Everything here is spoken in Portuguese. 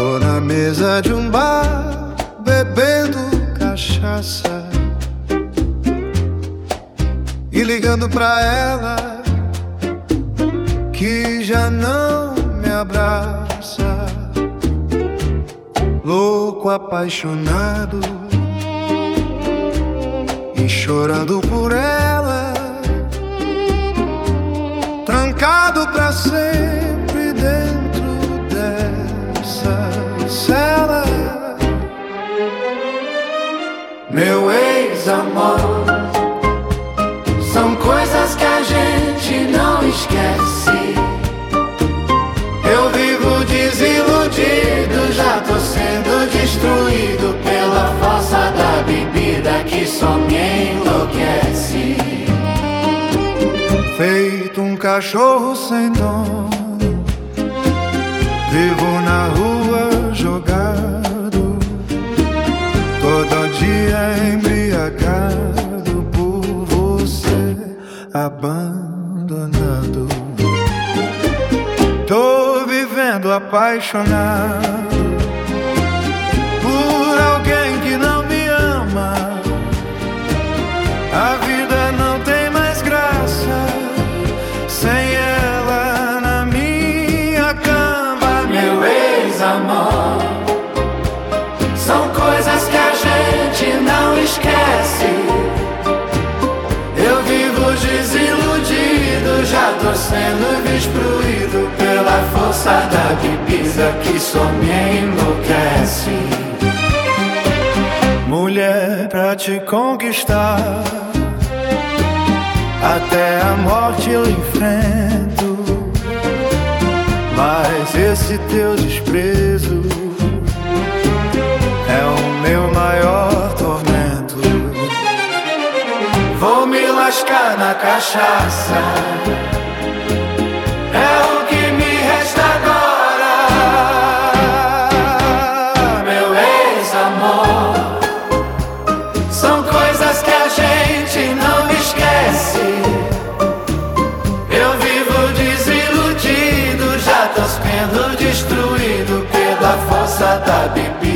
Tô na mesa de um bar, bebendo cachaça e ligando pra ela que já não me abraça. Louco, apaixonado e chorando por ela, trancado pra sempre dentro dessa cela. Meu ex-amor, são coisas que a gente não esquece. Eu vivo desiludido, já tô sendo destruído pela força da bebida que só me enlouquece. Feito um cachorro sem dono, vivo na rua jogado, todo dia embriagado por você, abandonado. Tô vivendo apaixonado por alguém que não me ama. A vida não tem mais graça sem ela na minha cama. Meu ex-amor, são coisas que a gente não esquece. Eu vivo desiludido, já tô sendo destruído pela força da bebida que só me enlouquece. Mulher, pra te conquistar, até a morte eu enfrento, mas esse teu desprezo é o meu maior tormento. Vou me lascar na cachaça, é o que me resta agora. Meu ex-amor, são coisas que a gente não esquece. Eu vivo desiludido, já tô sendo destruído pela força da bebida